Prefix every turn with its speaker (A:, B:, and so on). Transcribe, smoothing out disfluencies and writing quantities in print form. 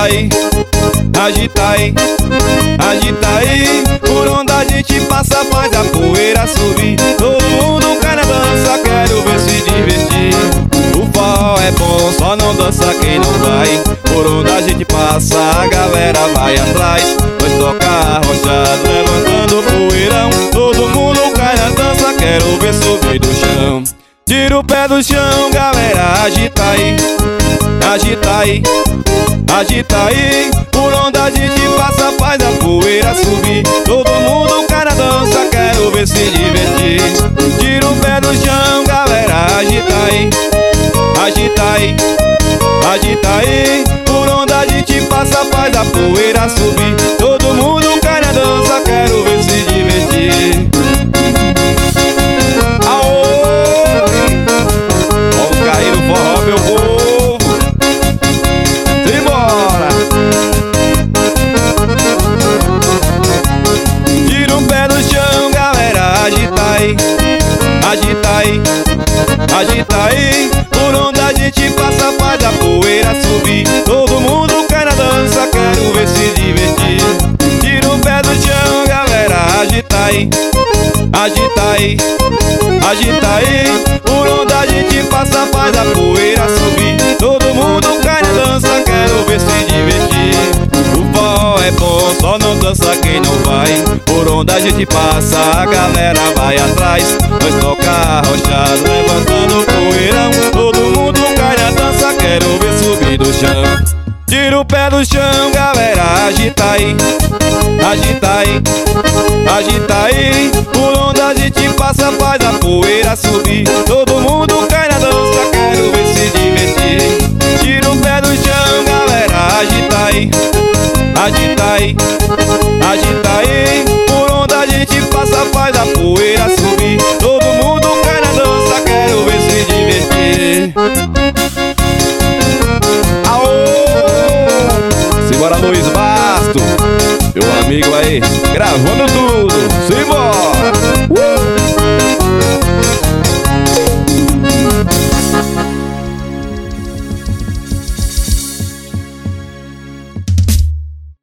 A: aí, agita aí, agita aí. Por onde a gente passa faz a poeira subir. Todo mundo cai na dança, quero ver se divertir. O forró é bom, só não dança quem não vai. Por onde a gente passa a galera vai atrás. Nós toca arrochado, levantando poeirão. Todo mundo cai na dança, quero ver subir do chão. Tira o pé do chão, galera, agita aí, agita aí, agita aí. Por onde a gente passa faz a poeira subir. Todo mundo cai na dança, quero ver se divertir. Tira o pé do chão, galera, agita aí, agita aí, agita aí. Por onde a gente passa faz a poeira subir. Todo mundo cai na dança, quero ver se divertir. Forró, meu povo, simbora! Tira o pé do chão, galera, agita aí, agita aí, agita aí. Por onde a gente passa faz a poeira subir. Todo mundo cai na dança, quero ver se divertir. Tira o pé do chão, galera, agita aí, agita aí, agita aí. Por onde a gente passa faz a poeira subir. Todo mundo cai na dança, quero ver se divertir. O forró é bom, só não dança quem não vai. Por onde a gente passa a galera vai atrás. Nós toca arrochado, levantando poeirão. Todo mundo cai na dança, quero ver subir do chão. Tira o pé do chão, galera, agita aí, agita aí, agita aí. Por onde a gente passa faz a poeira subir. Todo mundo cai na dança, quero ver se divertir. Tira o pé do chão, galera, agita aí, agita aí, agita aí. Por onde a gente passa faz a poeira subir. Todo mundo cai na dança, quero ver se divertir. Simbora, Luiz Basto, meu amigo aí, gravando tudo, simbora!